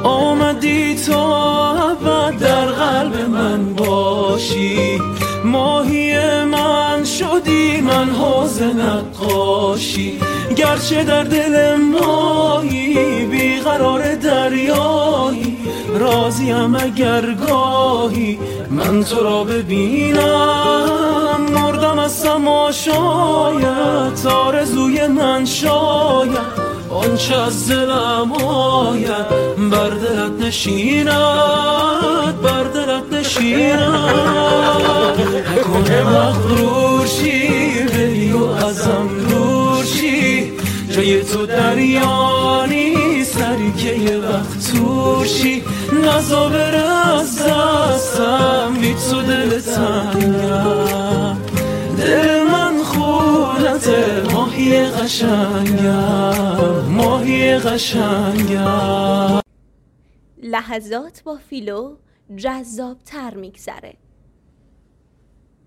آمدی تا ابد در قلب من باشی، ماهی من شدی من حوض نقاشی. گرچه در دل مایی بیقرار دریایی، راضیم اگر گاهی من تو را ببینم. مردم از تماشایت، آرزوی من شاید آنچه از دلم آید بر دلت نشیند، بر دلت نشیند. نکنه مغرور شی بری و ازم دور شی، جای تو دریا نیست سری که یه وقت تور شی. نزا بره از دستم بی تو دل تنگم، دل من خونته ماهی قشنگم، ماهی قشنگم. لحظات با فیلو جذاب تر میگذره.